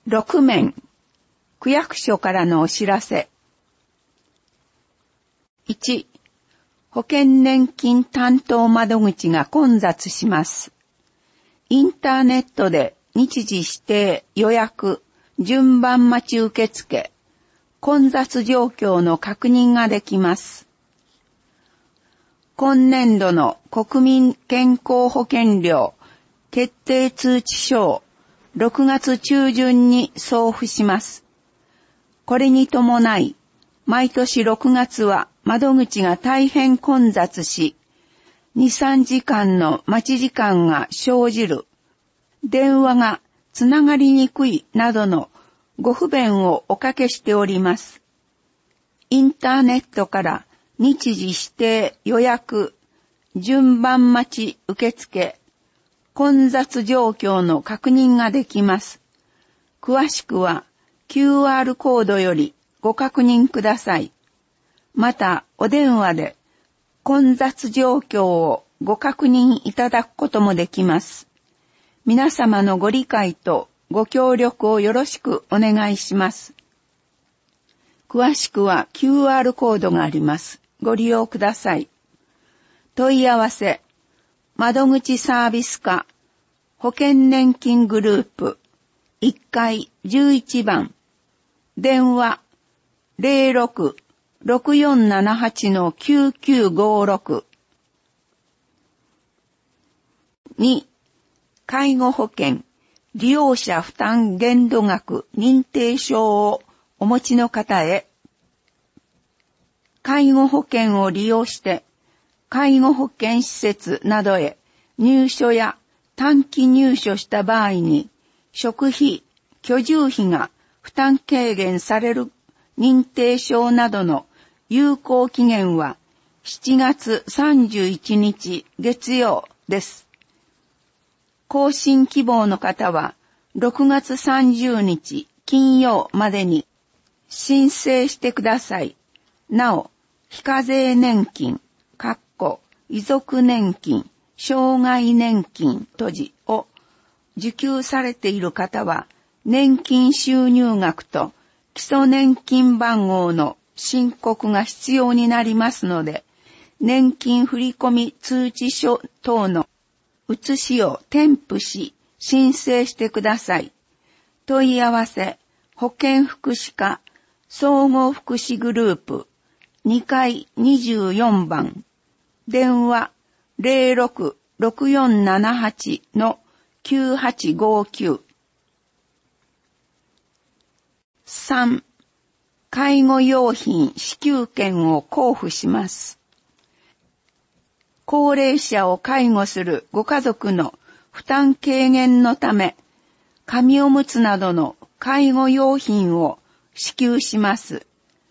6面、区役所からのお知らせ。1、保険年金担当窓口が混雑します。インターネットで日時指定、予約、順番待ち受付、混雑状況の確認ができます。今年度の国民健康保険料決定通知書を6月中旬に送付します。これに伴い、毎年6月は窓口が大変混雑し、2、3時間の待ち時間が生じる、電話がつながりにくいなどのご不便をおかけしております。インターネットから日時指定、予約、順番待ち受付、混雑状況の確認ができます。詳しくは QR コードよりご確認ください。また、お電話で混雑状況をご確認いただくこともできます。皆様のご理解とご協力をよろしくお願いします。詳しくは QR コードがあります。ご利用ください。問い合わせ、窓口サービス課、保険年金グループ、1階11番、電話 06-6478-9956 2、介護保険、利用者負担限度額認定証をお持ちの方へ、介護保険を利用して、介護保険施設などへ入所や短期入所した場合に、食費、居住費が負担軽減される認定証などの有効期限は7月31日月曜です。更新希望の方は6月30日金曜までに申請してください。なお、非課税年金、遺族年金、障害年金等を受給されている方は、年金収入額と基礎年金番号の申告が必要になりますので、年金振込通知書等の写しを添付し、申請してください。問い合わせ、保健福祉課、総合福祉グループ、2階24番、電話 06-6478-9859 3、介護用品支給券を交付します。高齢者を介護するご家族の負担軽減のため、紙おむつなどの介護用品を支給します。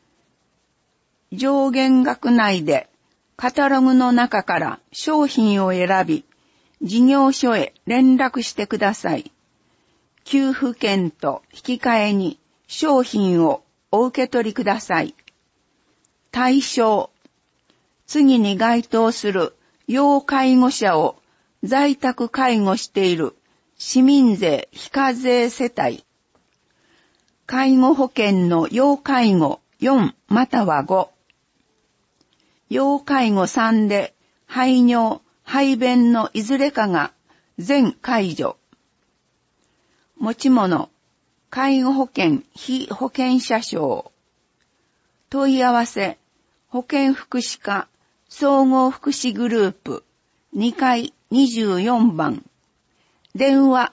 上限額内でカタログの中から商品を選び、事業所へ連絡してください。給付券と引き換えに商品をお受け取りください。対象、次に該当する要介護者を在宅介護している市民税非課税世帯。介護保険の要介護4または5。要介護3で排尿、排便のいずれかが全解除。持ち物、介護保険非保険者証。問い合わせ、保健福祉課、総合福祉グループ、2階24番。電話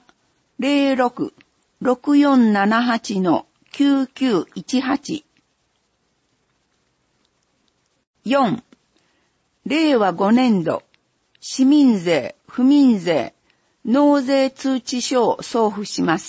06-6478-9918。4、令和5年度、市民税、府民税、納税通知書を送付します。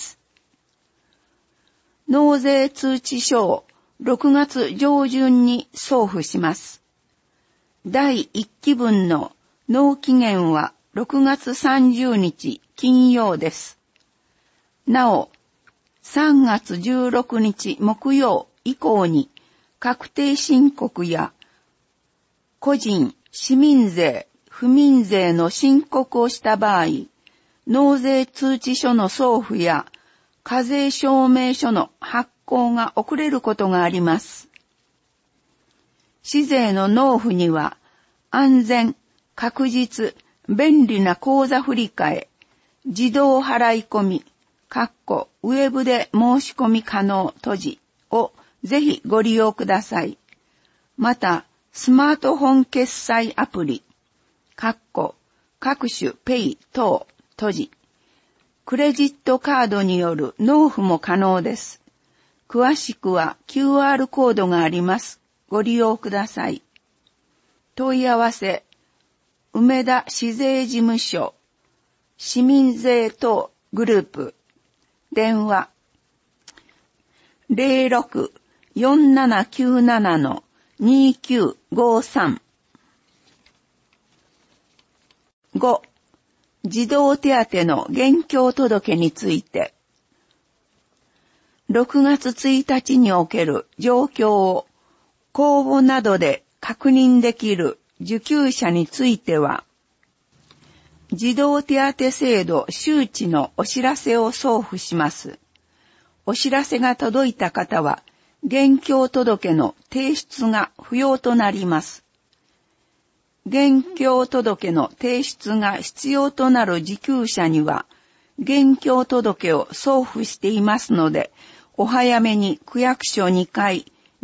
納税通知書を6月上旬に送付します。第1期分の納期限は6月30日金曜です。なお、3月16日木曜以降に確定申告や個人、市民税、府民税の申告をした場合、納税通知書の送付や課税証明書の発行が遅れることがあります。市税の納付には、安全、確実、便利な口座振替、自動払い込み、ウェブで申し込み可能閉じをぜひご利用ください。また、スマートフォン決済アプリ、各種ペイ等閉じ、クレジットカードによる納付も可能です。詳しくは QR コードがあります。ご利用ください。問い合わせ、梅田市税事務所、市民税等グループ、電話、06-4797-2953。5. 児童手当の現況届について、6月1日における状況を公募などで確認できる受給者については、児童手当制度周知のお知らせを送付します。お知らせが届いた方は、現況届の提出が不要となります。現況届の提出が必要となる受給者には、現況届を送付していますので、お早めに区役所2階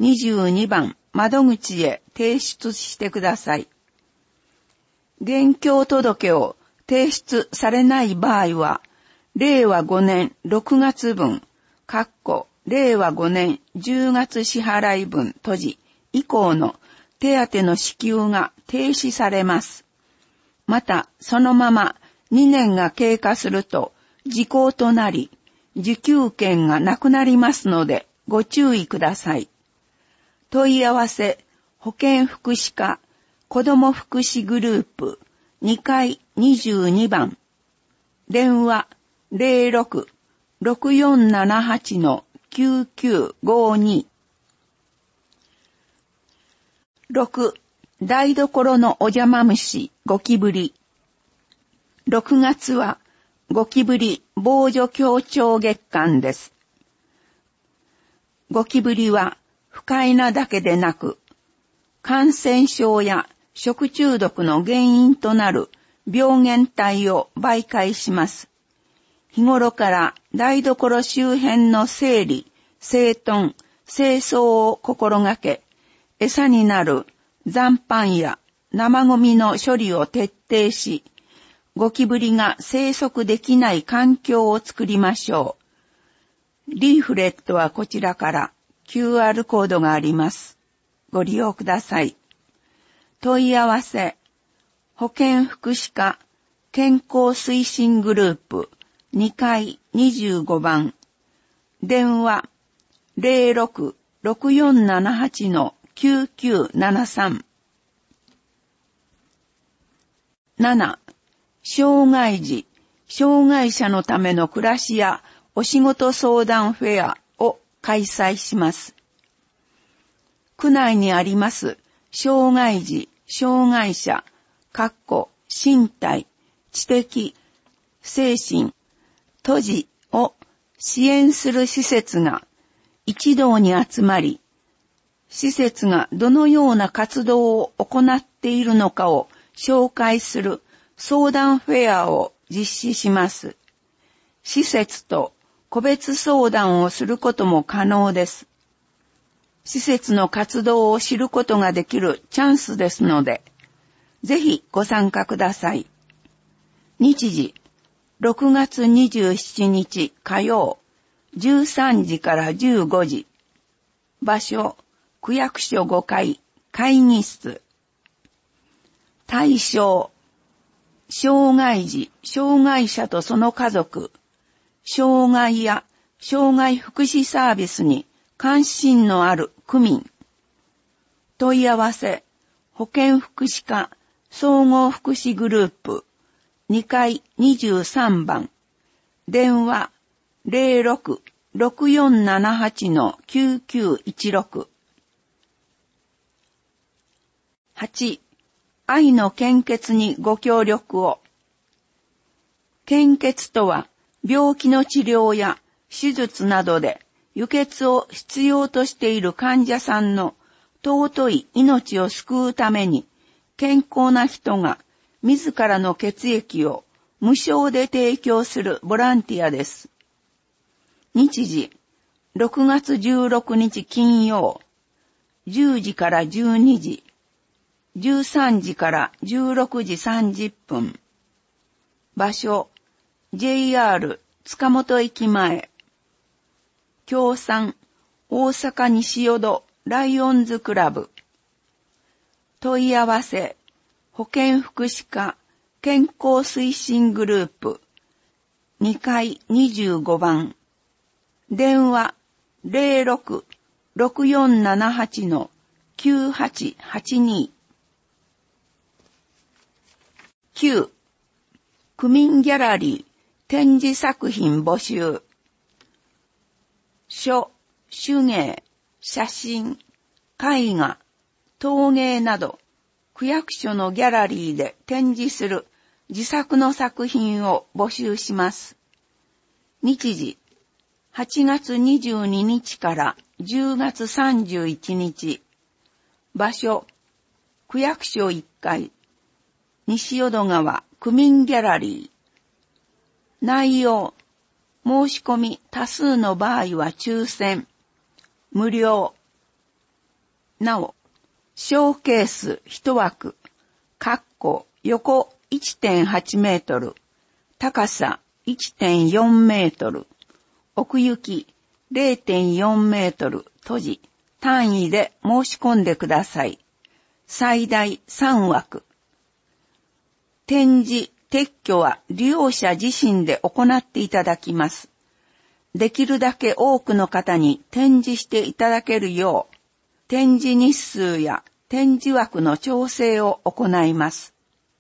22番窓口へ提出してください。現況届を提出されない場合は、令和5年6月分、令和5年10月支払い分閉じ以降の手当の支給が停止されます。また、そのまま2年が経過すると時効となり、受給権がなくなりますのでご注意ください。問い合わせ、保健福祉課、子ども福祉グループ、2階22番。電話 06-6478-9952。6. 台所のお邪魔虫ゴキブリ。6月はゴキブリ防除協調月間です。ゴキブリは不快なだけでなく、感染症や食中毒の原因となる病原体を媒介します。日頃から台所周辺の整理、整頓、清掃を心がけ、餌になる残飯や生ゴミの処理を徹底し、ゴキブリが生息できない環境を作りましょう。リーフレットはこちらから QR コードがあります。ご利用ください。問い合わせ、保健福祉課健康推進グループ2階25番。電話 06-6478-9973。7. 障害児、障害者のための暮らしやお仕事相談フェアを開催します。区内にあります障害児、障害者、身体、知的、精神、都児を支援する施設が一堂に集まり、施設がどのような活動を行っているのかを紹介する相談フェアを実施します。施設と個別相談をすることも可能です。施設の活動を知ることができるチャンスですので、ぜひご参加ください。日時、6月27日火曜、13時から15時。場所、区役所5階、会議室。対象、障害児、障害者とその家族、障害や障害福祉サービスに関心のある区民。問い合わせ、保健福祉課総合福祉グループ2階23番。電話 06-6478-9916。8. 愛の献血にご協力を。献血とは、病気の治療や手術などで輸血を必要としている患者さんの尊い命を救うために、健康な人が自らの血液を無償で提供するボランティアです。日時、6月16日金曜、10時から12時、13時から16時30分。場所、JR 塚本駅前。協賛、大阪西淀ライオンズクラブ。問い合わせ、保健福祉課健康推進グループ。2階25番。電話 06-6478-9882。9. 区民ギャラリー展示作品募集。書、手芸、写真、絵画、陶芸など、区役所のギャラリーで展示する自作の作品を募集します。日時、8月22日から10月31日。場所、区役所1階、西淀川区民ギャラリー。内容、申し込み多数の場合は抽選、無料。なお、ショーケース1枠、横 1.8 メートル、高さ 1.4 メートル、奥行き 0.4 メートル閉じ、単位で申し込んでください。最大3枠。展示、撤去は利用者自身で行っていただきます。できるだけ多くの方に展示していただけるよう、展示日数や展示枠の調整を行います。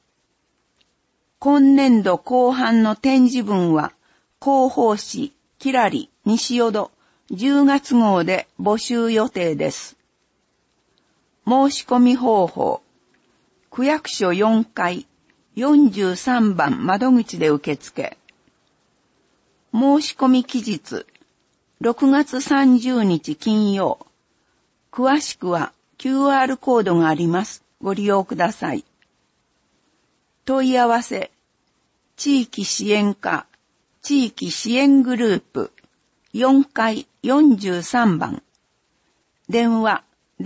今年度後半の展示分は、広報誌、きらり、西淀、10月号で募集予定です。申し込み方法、区役所4階、43番窓口で受付。申し込み期日、6月30日金曜。詳しくは QR コードがあります。ご利用ください。問い合わせ、地域支援課、地域支援グループ、4階43番。電話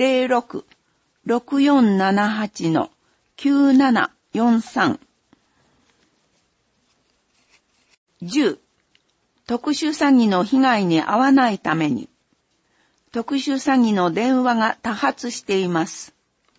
06-6478-9743。10. 特殊詐欺の被害に遭わないために、特殊詐欺の電話が多発しています。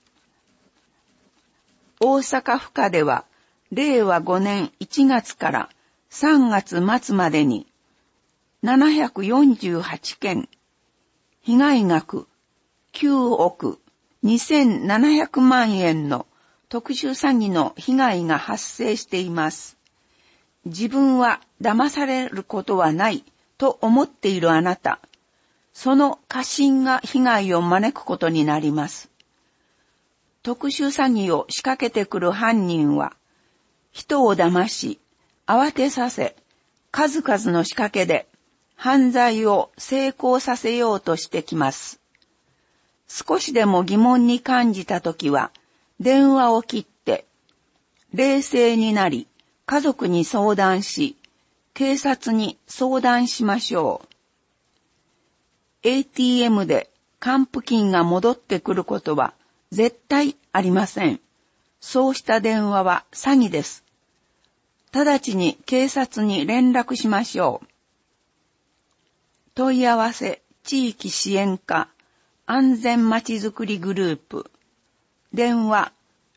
大阪府下では、令和5年1月から3月末までに、748件、被害額9億2700万円の特殊詐欺の被害が発生しています。自分は騙されることはないと思っているあなた、その過信が被害を招くことになります。特殊詐欺を仕掛けてくる犯人は、人を騙し、慌てさせ、数々の仕掛けで犯罪を成功させようとしてきます。少しでも疑問に感じたときは、電話を切って、冷静になり、家族に相談し、警察に相談しましょう。ATM で還付金が戻ってくることは絶対ありません。そうした電話は詐欺です。直ちに警察に連絡しましょう。問い合わせ地域支援課安全まちづくりグループ。電話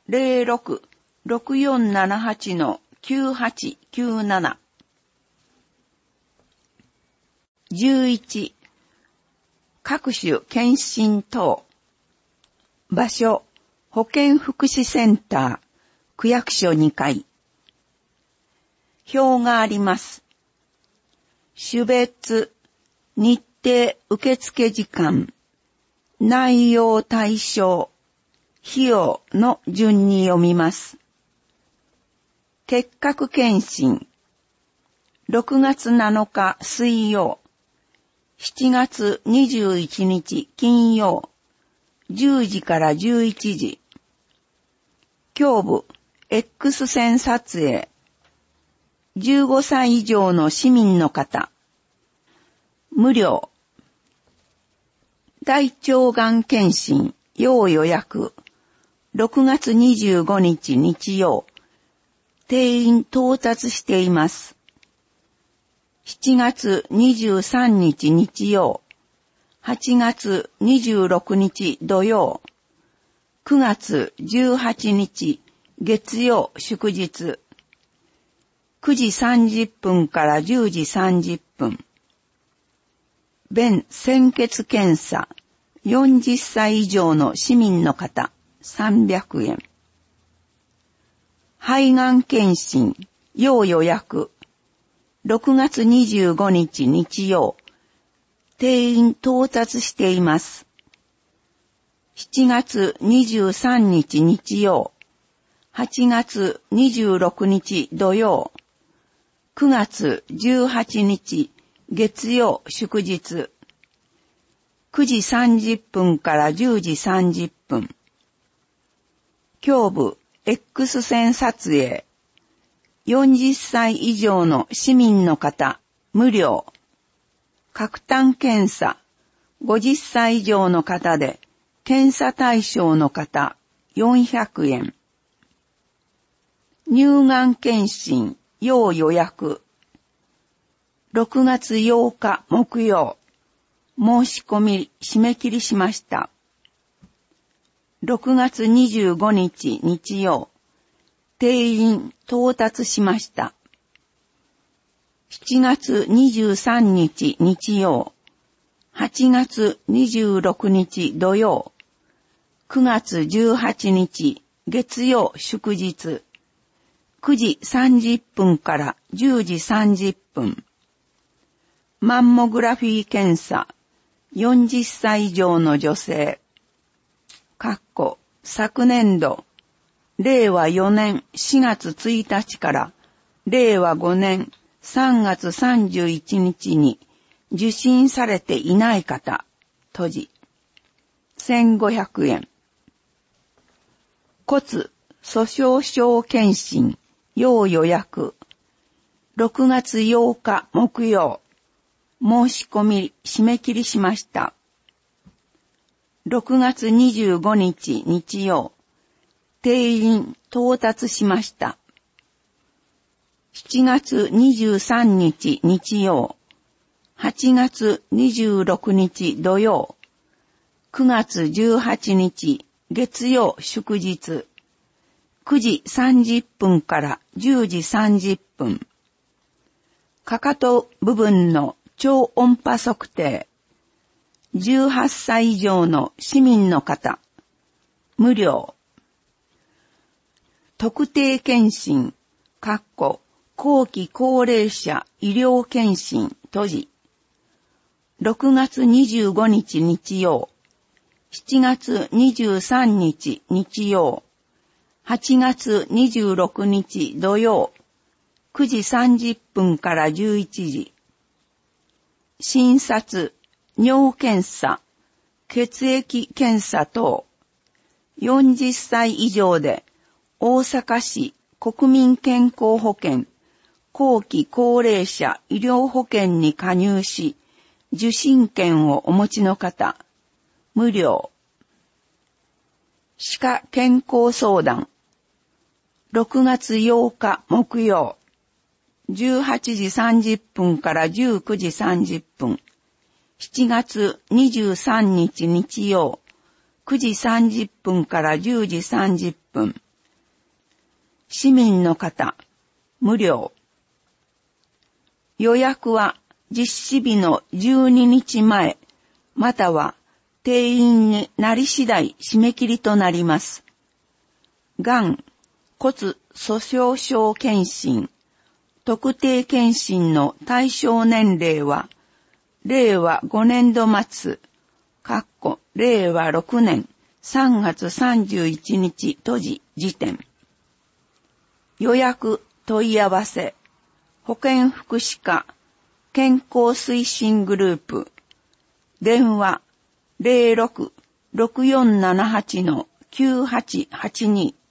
06-6478-9897。11. 各種検診等。場所、保健福祉センター、区役所2階。表があります。種別、日程受付時間、内容対象、費用の順に読みます。結核検診、6月7日水曜、 7月21日金曜、10時から11時。胸部 X 線撮影。15歳以上の市民の方。無料。大腸がん検診、要予約。6月25日日曜。定員到達しています。7月23日日曜。8月26日土曜。9月18日月曜祝日。9時30分から10時30分。便鮮血検査。40歳以上の市民の方。300円。肺がん検診。要予約。6月25日日曜。定員到達しています。7月23日日曜。8月26日土曜。9月18日月曜祝日。9時30分から10時30分。胸部 X 線撮影。40歳以上の市民の方、無料。角炭検査。50歳以上の方で、検査対象の方、400円。乳がん検診、要予約。6月8日木曜。申し込み締め切りしました。6月25日日曜。定員到達しました。7月23日日曜。8月26日土曜。9月18日月曜祝日。9時30分から10時30分。マンモグラフィー検査。40歳以上の女性。昨年度、令和4年4月1日から令和5年3月31日に受診されていない方、閉じ。1500円。骨粗鬆症検診、要予約。6月8日木曜。申し込み締め切りしました。6月25日日曜。定員到達しました。7月23日日曜。8月26日土曜。9月18日月曜祝日。9時30分から10時30分。かかと部分の超音波測定。18歳以上の市民の方。無料。特定健診。後期高齢者医療健診。閉じ。6月25日日曜。7月23日日曜。8月26日土曜。9時30分から11時。診察、尿検査、血液検査等。40歳以上で大阪市国民健康保険後期高齢者医療保険に加入し、受診券をお持ちの方、無料。歯科健康相談。6月8日木曜。18時30分から19時30分。7月23日日曜。9時30分から10時30分。市民の方、無料。予約は実施日の12日前、または定員になり次第締め切りとなります。がん、骨粗鬆症検診、特定検診の対象年齢は、令和5年度末、令和6年3月31日閉じ時点。予約問い合わせ、保健福祉課健康推進グループ電話 06-6478-9882